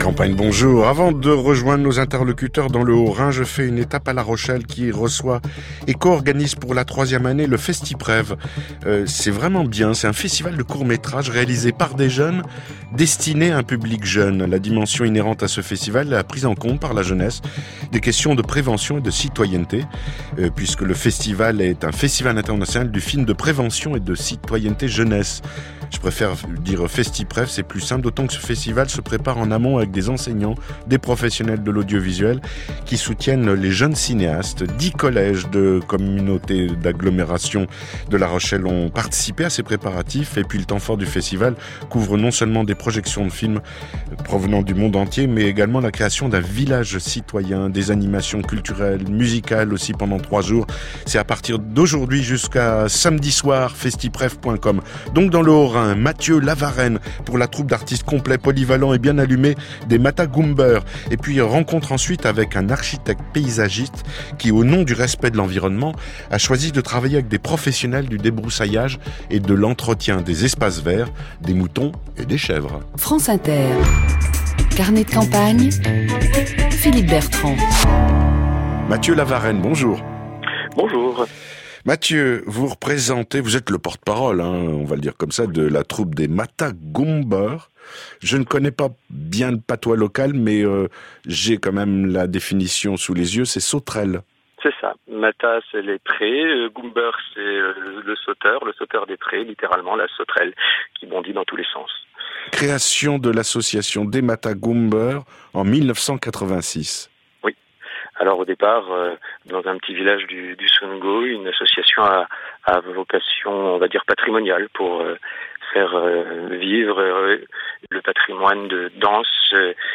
Campagne, bonjour. Avant de rejoindre nos interlocuteurs dans le Haut-Rhin, je fais une étape à La Rochelle qui reçoit et co-organise pour la 3e année le Festiprev. C'est vraiment bien, c'est un festival de courts-métrages réalisé par des jeunes, destiné à un public jeune. La dimension inhérente à ce festival est prise en compte par la jeunesse, des questions de prévention et de citoyenneté, puisque le festival est un festival international du film de prévention et de citoyenneté jeunesse. Je préfère dire Festiprev, c'est plus simple, d'autant que ce festival se prépare en amont avec des enseignants, des professionnels de l'audiovisuel qui soutiennent les jeunes cinéastes. 10 collèges de communautés d'agglomération de La Rochelle ont participé à ces préparatifs, et puis le temps fort du festival couvre non seulement des projections de films provenant du monde entier, mais également la création d'un village citoyen, des animations culturelles, musicales aussi pendant 3 jours. C'est à partir d'aujourd'hui jusqu'à samedi soir, festiprev.com. Donc dans le Haut-Rhin, Mathieu Lavarenne pour la troupe d'artistes complets, polyvalents et bien allumés des Matagumber. Et puis rencontre ensuite avec un architecte paysagiste qui, au nom du respect de l'environnement, a choisi de travailler avec des professionnels du débroussaillage et de l'entretien des espaces verts, des moutons et des chèvres. France Inter. Carnet de campagne. Philippe Bertrand. Mathieu Lavarenne, bonjour. Bonjour. Mathieu, vous représentez, vous êtes le porte-parole, on va le dire comme ça, de la troupe des Matagumber. Je ne connais pas bien le patois local, mais j'ai quand même la définition sous les yeux, c'est sauterelle. C'est ça. Mata, c'est les prés. Gumber, c'est le sauteur des prés, littéralement, la sauterelle qui bondit dans tous les sens. Création de l'association des Matagumber en 1986. Alors au départ, dans un petit village du Sungo, une association à vocation, on va dire, patrimoniale pour faire vivre le patrimoine de danse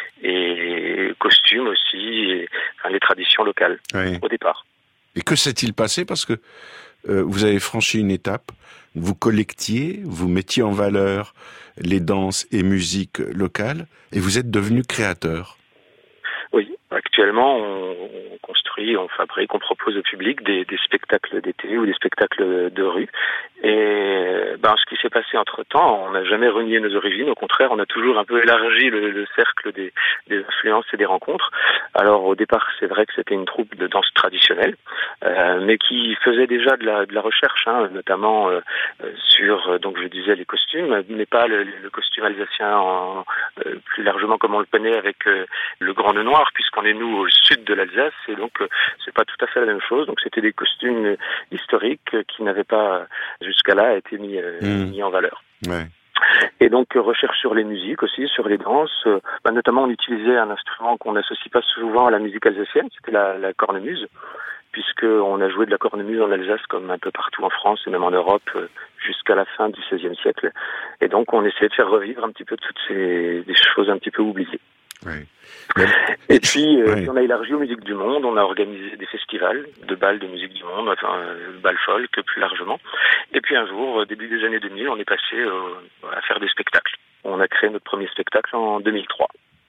et costumes aussi, et les traditions locales, oui. Au départ. Et que s'est-il passé? Parce que vous avez franchi une étape, vous collectiez, vous mettiez en valeur les danses et musiques locales, et vous êtes devenu créateur. Oui, actuellement, on construit, on fabrique, on propose au public des spectacles d'été ou des spectacles de rue. Et ce qui s'est passé entre-temps, on n'a jamais renié nos origines. Au contraire, on a toujours un peu élargi le cercle des influences et des rencontres. Alors au départ, c'est vrai que c'était une troupe de danse traditionnelle, mais qui faisait déjà de la recherche, notamment sur, donc je disais, les costumes, mais pas le costume alsacien plus largement comme on le connaît avec le Grand Nœud Noir, puisqu'on est nous au sud de l'Alsace, et donc c'est pas tout à fait la même chose. Donc c'était des costumes historiques qui n'avaient pas jusqu'à là été mis en valeur. Ouais. Et donc recherche sur les musiques aussi, sur les danses. Notamment on utilisait un instrument qu'on n'associe pas souvent à la musique alsacienne, c'était la cornemuse, puisqu'on a joué de la cornemuse en Alsace comme un peu partout en France et même en Europe jusqu'à la fin du XVIe siècle. Et donc on essayait de faire revivre un petit peu toutes des choses un petit peu oubliées. Oui. Et puis, on a élargi aux musiques du monde, on a organisé des festivals de bals de musique du monde, bal folk plus largement. Et puis un jour, début des années 2000, on est passé à faire des spectacles. On a créé notre premier spectacle en 2003.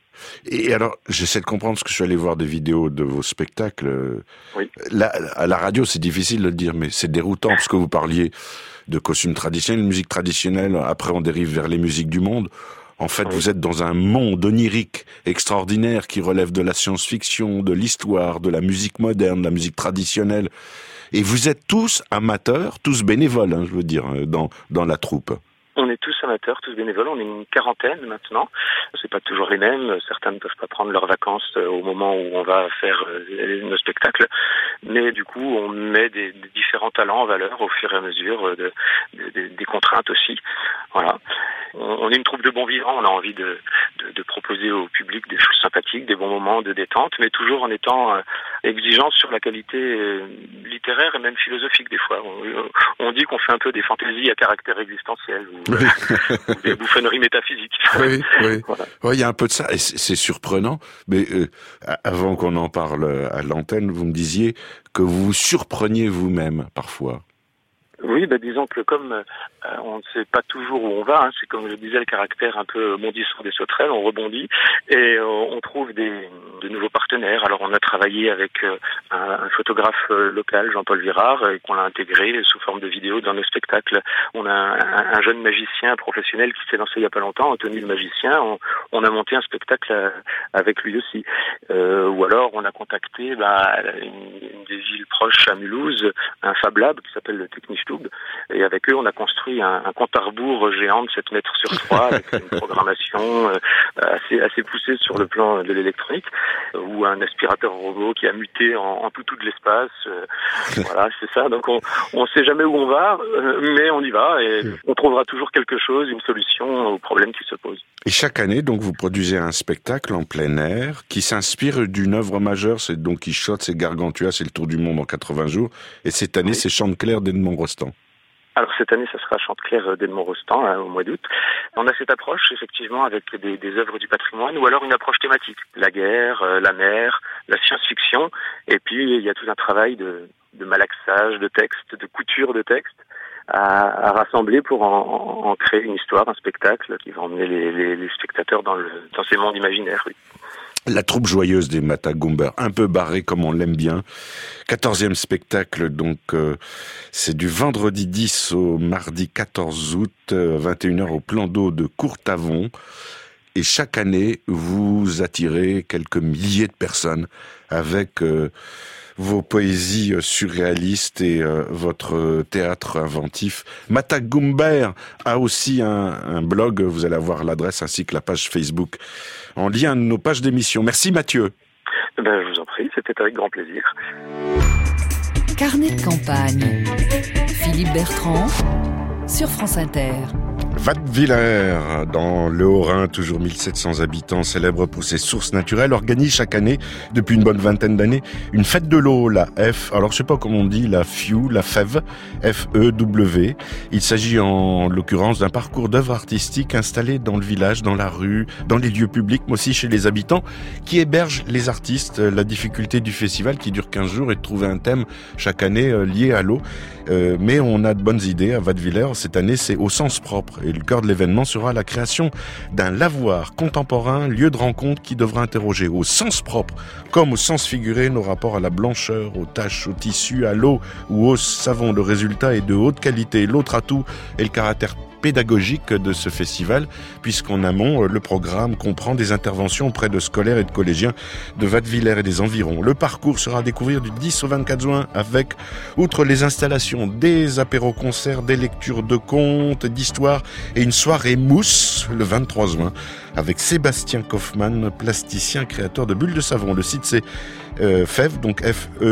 Et alors, j'essaie de comprendre, parce que je suis allé voir des vidéos de vos spectacles. Oui. Là, à la radio, c'est difficile de le dire, mais c'est déroutant, parce que vous parliez de costumes traditionnels, de musique traditionnelle, après on dérive vers les musiques du monde. En fait, vous êtes dans un monde onirique extraordinaire qui relève de la science-fiction, de l'histoire, de la musique moderne, de la musique traditionnelle. Et vous êtes tous amateurs, tous bénévoles, je veux dire, dans la troupe. On est tous amateurs, tous bénévoles. On est une quarantaine maintenant. C'est pas toujours les mêmes. Certains ne peuvent pas prendre leurs vacances au moment où on va faire nos spectacles. Mais du coup, on met des différents talents en valeur au fur et à mesure des contraintes aussi. Voilà. On est une troupe de bons vivants. On a envie de proposer au public des choses sympathiques, des bons moments de détente, mais toujours en étant exigeant sur la qualité littéraire et même philosophique des fois. On dit qu'on fait un peu des fantaisies à caractère existentiel. Ou des bouffonneries métaphysiques. Oui. Voilà. Ouais, il y a un peu de ça, et c'est surprenant, mais avant qu'on en parle à l'antenne, vous me disiez que vous vous surpreniez vous-même, parfois. Oui, disons que comme on ne sait pas toujours où on va, c'est comme je disais, le caractère un peu bondissant des sauterelles, on rebondit et on trouve de nouveaux partenaires. Alors on a travaillé avec un photographe local, Jean-Paul Virard, et qu'on a intégré sous forme de vidéo dans nos spectacles. On a un jeune magicien professionnel qui s'est lancé il y a pas longtemps, Anthony le magicien. On a monté un spectacle avec lui aussi. Ou alors on a contacté une des villes proches à Mulhouse, un Fab Lab qui s'appelle le Technischtub. Et avec eux, on a construit un compte à rebours géant de 7 mètres sur 3 avec une programmation assez poussée sur le plan de l'électronique, ou un aspirateur robot qui a muté en tout de l'espace. Voilà, c'est ça. Donc on sait jamais où on va, mais on y va et on trouvera toujours quelque chose, une solution aux problèmes qui se posent. Et chaque année, donc, vous produisez un spectacle en plein air qui s'inspire d'une œuvre majeure. C'est Don Quichotte, c'est Gargantua, c'est le Tour du monde en 80 jours. Et cette année, c'est Chanteclair d'Edmond-Rostand. Alors cette année, ça sera Chanteclair d'Edmond-Rostand au mois d'août. On a cette approche effectivement avec des œuvres du patrimoine ou alors une approche thématique, la guerre, la mer, la science-fiction. Et puis il y a tout un travail de malaxage de textes, de couture de textes à rassembler pour en créer une histoire, un spectacle qui va emmener les spectateurs dans ces mondes imaginaires. Oui. La troupe joyeuse des Matagumber, un peu barrée comme on l'aime bien. 14e spectacle, donc c'est du vendredi 10 au mardi 14 août, 21h au plan d'eau de Courtavon. Et chaque année, vous attirez quelques milliers de personnes avec vos poésies surréalistes et votre théâtre inventif. Matagumber a aussi un blog, vous allez avoir l'adresse ainsi que la page Facebook en lien à nos pages d'émission. Merci Mathieu. Je vous en prie, c'était avec grand plaisir. Carnet de campagne. Philippe Bertrand sur France Inter. Wattwiller, dans le Haut-Rhin, toujours 1700 habitants, célèbre pour ses sources naturelles, organise chaque année, depuis une bonne vingtaine d'années, une fête de l'eau, la F. Alors je sais pas comment on dit, la FEW, la FEW, F-E-W. Il s'agit en l'occurrence d'un parcours d'œuvres artistiques installé dans le village, dans la rue, dans les lieux publics, mais aussi chez les habitants, qui hébergent les artistes. La difficulté du festival, qui dure 15 jours, est de trouver un thème chaque année lié à l'eau. Mais on a de bonnes idées à Wattwiller. Cette année, c'est au sens propre. Et le cœur de l'événement sera la création d'un lavoir contemporain, lieu de rencontre qui devra interroger au sens propre, comme au sens figuré, nos rapports à la blancheur, aux taches, aux tissus, à l'eau ou au savon. Le résultat est de haute qualité. L'autre atout est le caractère pédagogique de ce festival, puisqu'en amont, le programme comprend des interventions auprès de scolaires et de collégiens de Wattwiller et des environs. Le parcours sera à découvrir du 10 au 24 juin avec, outre les installations, des apéros-concerts, des lectures de contes, d'histoires et une soirée mousse le 23 juin avec Sébastien Kaufmann, plasticien, créateur de bulles de savon. Le site c'est FEW, donc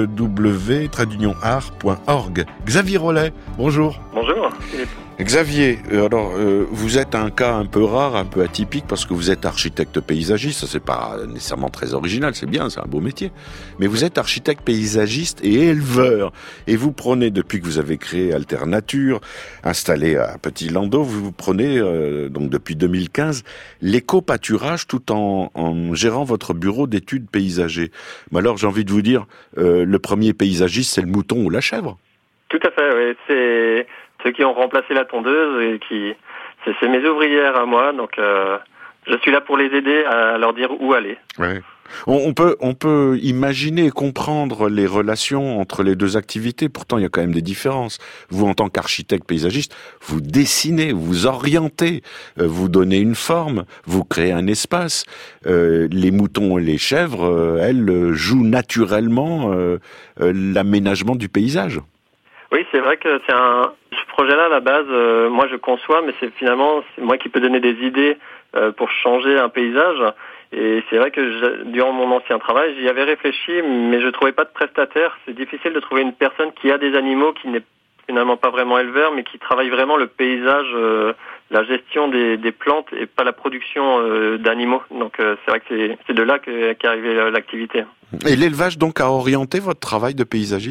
FEW, art.org. Xavier Rollet, bonjour. Bonjour, Philippe. Xavier, alors vous êtes un cas un peu rare, un peu atypique parce que vous êtes architecte paysagiste, ça c'est pas nécessairement très original, c'est bien, c'est un beau métier. Mais vous êtes architecte paysagiste et éleveur et vous prenez, depuis que vous avez créé Alternature, installé à Petit Landau, vous prenez donc depuis 2015 l'éco-pâturage tout en gérant votre bureau d'études paysagers. Mais alors j'ai envie de vous dire, le premier paysagiste c'est le mouton ou la chèvre? Tout à fait, oui, c'est ceux qui ont remplacé la tondeuse et c'est mes ouvrières à moi, donc je suis là pour les aider à leur dire où aller. Ouais. On peut imaginer et comprendre les relations entre les deux activités. Pourtant, il y a quand même des différences. Vous, en tant qu'architecte paysagiste, vous dessinez, vous orientez, vous donnez une forme, vous créez un espace. Les moutons et les chèvres, elles jouent naturellement l'aménagement du paysage. Oui, c'est vrai que ce projet-là, à la base, moi je conçois, mais c'est moi qui peux donner des idées pour changer un paysage. Et c'est vrai que durant mon ancien travail, j'y avais réfléchi, mais je trouvais pas de prestataire. C'est difficile de trouver une personne qui a des animaux, qui n'est finalement pas vraiment éleveur, mais qui travaille vraiment le paysage, la gestion des plantes et pas la production d'animaux. Donc c'est vrai que c'est de là qu'est arrivée l'activité. Et l'élevage donc a orienté votre travail de paysagiste ?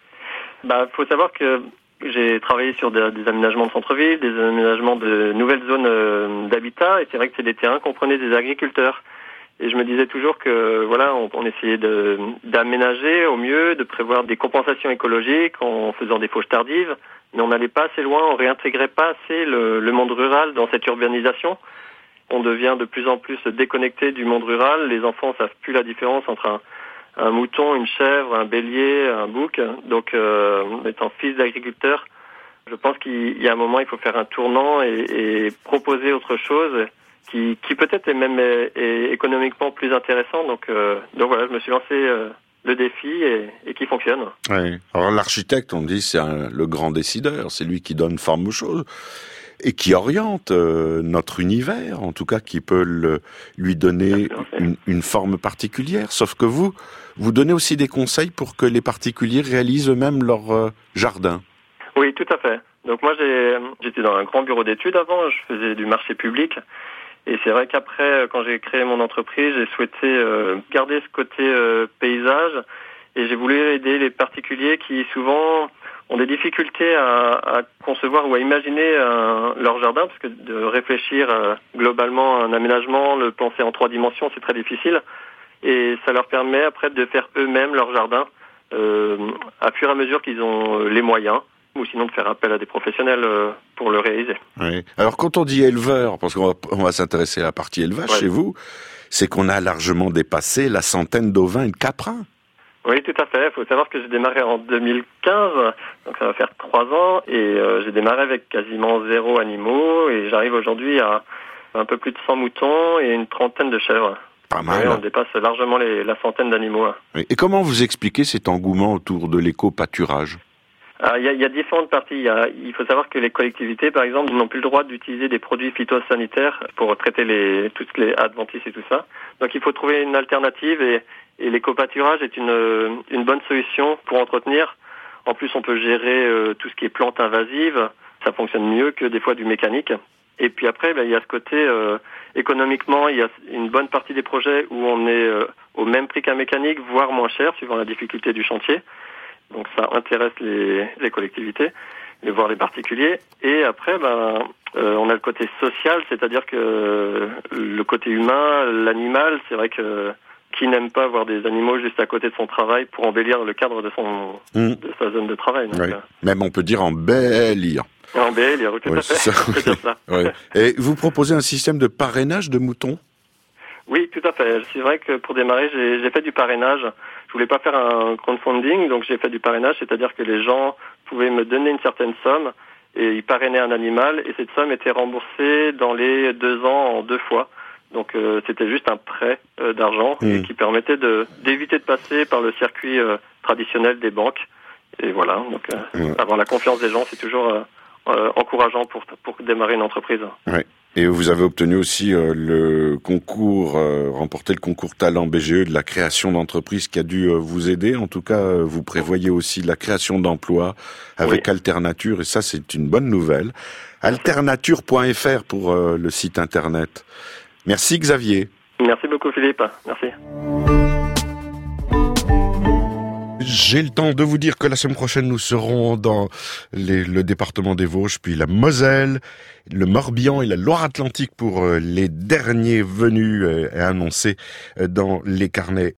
Faut savoir que j'ai travaillé sur des aménagements de centre-ville, des aménagements de nouvelles zones d'habitat, et c'est vrai que c'est des terrains qu'on prenait des agriculteurs. Et je me disais toujours que on essayait d'aménager au mieux, de prévoir des compensations écologiques en faisant des fauches tardives, mais on n'allait pas assez loin, on réintégrait pas assez le monde rural dans cette urbanisation. On devient de plus en plus déconnecté du monde rural. Les enfants savent plus la différence entre un mouton, une chèvre, un bélier, un bouc. Donc, étant fils d'agriculteur, je pense qu'il y a un moment, il faut faire un tournant et proposer autre chose qui peut-être est même économiquement plus intéressant. Donc voilà, je me suis lancé le défi et qui fonctionne. Oui. Alors l'architecte, on dit, c'est le grand décideur, c'est lui qui donne forme aux choses et qui oriente notre univers, en tout cas qui peut lui donner une forme particulière. Sauf que vous donnez aussi des conseils pour que les particuliers réalisent eux-mêmes leur jardin. Oui, tout à fait. Donc moi, j'étais dans un grand bureau d'études avant, je faisais du marché public. Et c'est vrai qu'après, quand j'ai créé mon entreprise, j'ai souhaité garder ce côté paysage et j'ai voulu aider les particuliers qui souvent ont des difficultés à concevoir ou à imaginer leur jardin, parce que de réfléchir globalement à un aménagement, le penser en 3 dimensions, c'est très difficile. Et ça leur permet après de faire eux-mêmes leur jardin à fur et à mesure qu'ils ont les moyens, ou sinon de faire appel à des professionnels pour le réaliser. Oui. Alors quand on dit éleveur, parce qu'on va s'intéresser à la partie élevage chez vous, c'est qu'on a largement dépassé la centaine d'ovins et de caprins. Oui, tout à fait. Il faut savoir que j'ai démarré en 2015, donc ça va faire 3 ans, et j'ai démarré avec quasiment 0 animaux, et j'arrive aujourd'hui à un peu plus de 100 moutons et une trentaine de chèvres. Pas mal. Oui, on dépasse largement la centaine d'animaux. Oui. Et comment vous expliquez cet engouement autour de l'éco-pâturage ? Il y a différentes parties. Il faut savoir que les collectivités, par exemple, n'ont plus le droit d'utiliser des produits phytosanitaires pour traiter toutes les adventices et tout ça. Donc il faut trouver une alternative et l'éco-pâturage est une bonne solution pour entretenir. En plus, on peut gérer tout ce qui est plantes invasives. Ça fonctionne mieux que des fois du mécanique. Et puis après, il y a ce côté économiquement, il y a une bonne partie des projets où on est au même prix qu'un mécanique, voire moins cher, suivant la difficulté du chantier. Donc ça intéresse les collectivités, voire les particuliers. Et après, on a le côté social, c'est-à-dire que le côté humain, l'animal, c'est vrai que qui n'aime pas voir des animaux juste à côté de son travail pour embellir le cadre de sa zone de travail. Donc, même on peut dire embellir. Embellir, tout à fait. On peut dire ça. Oui. Et vous proposez un système de parrainage de moutons ? Oui, tout à fait. C'est vrai que pour démarrer, j'ai fait du parrainage. Je voulais pas faire un crowdfunding, donc j'ai fait du parrainage, c'est-à-dire que les gens pouvaient me donner une certaine somme et ils parrainaient un animal et cette somme était remboursée dans les 2 ans en 2 fois. Donc c'était juste un prêt d'argent et qui permettait d'éviter de passer par le circuit traditionnel des banques. Et voilà, donc avoir la confiance des gens, c'est toujours encourageant pour démarrer une entreprise. Ouais. Et vous avez obtenu aussi le concours, remporté le concours Talent BGE de la création d'entreprise qui a dû vous aider. En tout cas, vous prévoyez aussi la création d'emplois avec Alternature et ça, c'est une bonne nouvelle. Alternature.fr pour le site internet. Merci Xavier. Merci beaucoup Philippe. Merci. J'ai le temps de vous dire que la semaine prochaine, nous serons dans le département des Vosges, puis la Moselle, le Morbihan et la Loire-Atlantique pour les derniers venus et annoncés dans les carnets